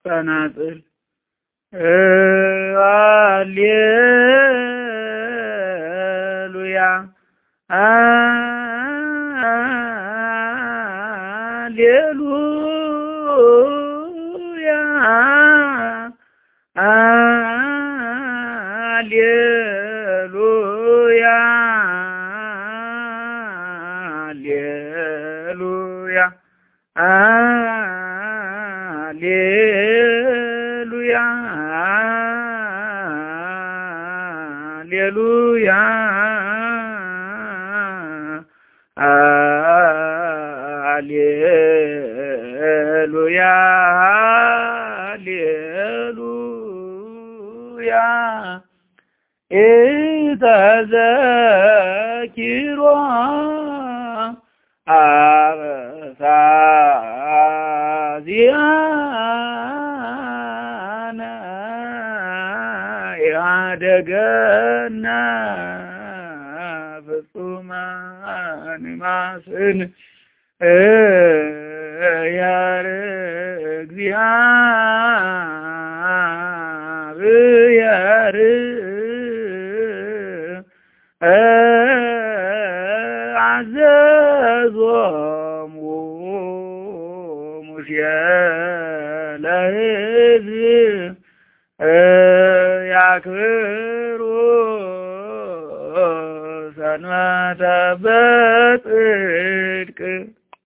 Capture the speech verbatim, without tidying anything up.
ጸናጽል ሃሌሉያ ሃሌሉያ ሃሌሉያ ሃሌሉያ ሃሌሉያ ሃሌሉያ ሃሌሉያ ሃሌሉያ ኢተዘኪሮ አበሳዚያነ ያደገና ፍጹማን ማስን ያረ እግዚአብሔር አዘዞሙ ሙሴ ለሕዝብ ያክብሩ ሰንበተ በጽድቅ